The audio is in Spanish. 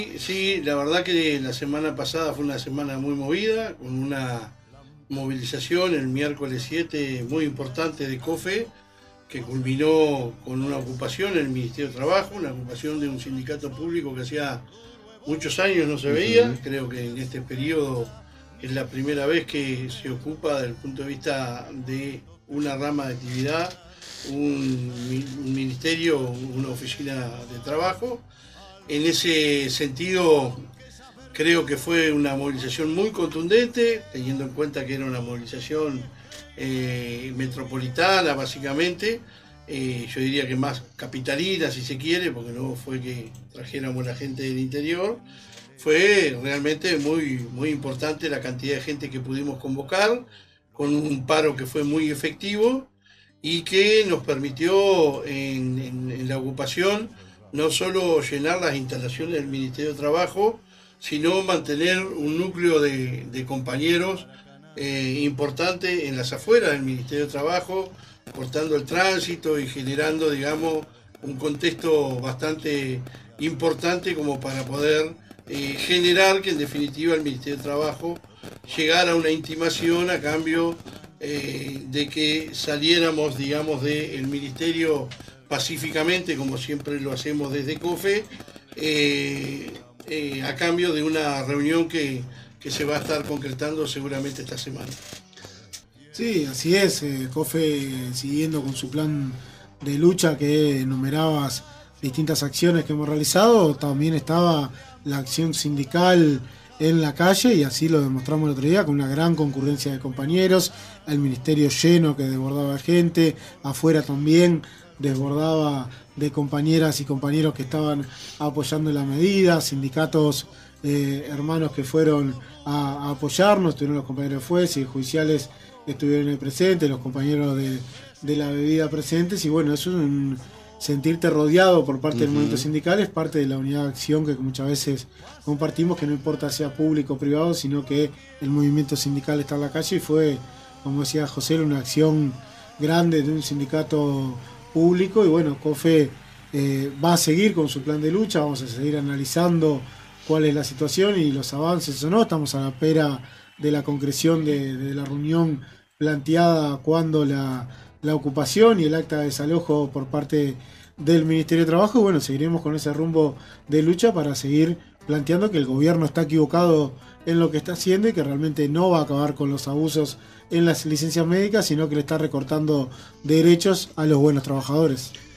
Sí, la verdad que la semana pasada fue una semana muy movida, con una movilización el miércoles 7 muy importante de COFE, que culminó con una ocupación en el Ministerio de Trabajo, una ocupación de un sindicato público que hacía muchos años no se veía. Ujú. Creo que en este periodo es la primera vez que se ocupa desde el punto de vista de una rama de actividad, un ministerio, una oficina de trabajo. En ese sentido, creo que fue una movilización muy contundente, teniendo en cuenta que era una movilización metropolitana, básicamente. Yo diría que más capitalina, si se quiere, porque no fue que trajéramos la gente del interior. Fue realmente muy importante la cantidad de gente que pudimos convocar, con un paro que fue muy efectivo y que nos permitió en la ocupación no solo llenar las instalaciones del Ministerio de Trabajo, sino mantener un núcleo de compañeros importante en las afueras del Ministerio de Trabajo, cortando el tránsito y generando, digamos, un contexto bastante importante como para poder generar que en definitiva el Ministerio de Trabajo llegara a una intimación a cambio de que saliéramos, digamos, del Ministerio pacíficamente, como siempre lo hacemos desde COFE, a cambio de una reunión que se va a estar concretando seguramente esta semana. Sí, así es. COFE siguiendo con su plan de lucha que enumerabas distintas acciones que hemos realizado, también estaba la acción sindical en la calle y así lo demostramos el otro día con una gran concurrencia de compañeros, el ministerio lleno que desbordaba de gente, afuera también desbordaba de compañeras y compañeros que estaban apoyando la medida, sindicatos hermanos que fueron a apoyarnos, tuvieron los compañeros de jueces y judiciales que estuvieron ahí presentes, los compañeros de la bebida presentes, y bueno, eso es un sentirte rodeado por parte del movimiento Ujú. sindical, es parte de la unidad de acción que muchas veces compartimos, que no importa sea público o privado, sino que el movimiento sindical está en la calle y fue, como decía José, una acción grande de un sindicato público y bueno, COFE va a seguir con su plan de lucha, vamos a seguir analizando cuál es la situación y los avances o no, estamos a la espera de la concreción de la reunión planteada cuando la ocupación y el acta de desalojo por parte del Ministerio de Trabajo. Y bueno, seguiremos con ese rumbo de lucha para seguir planteando que el gobierno está equivocado en lo que está haciendo y que realmente no va a acabar con los abusos en las licencias médicas, sino que le está recortando derechos a los buenos trabajadores.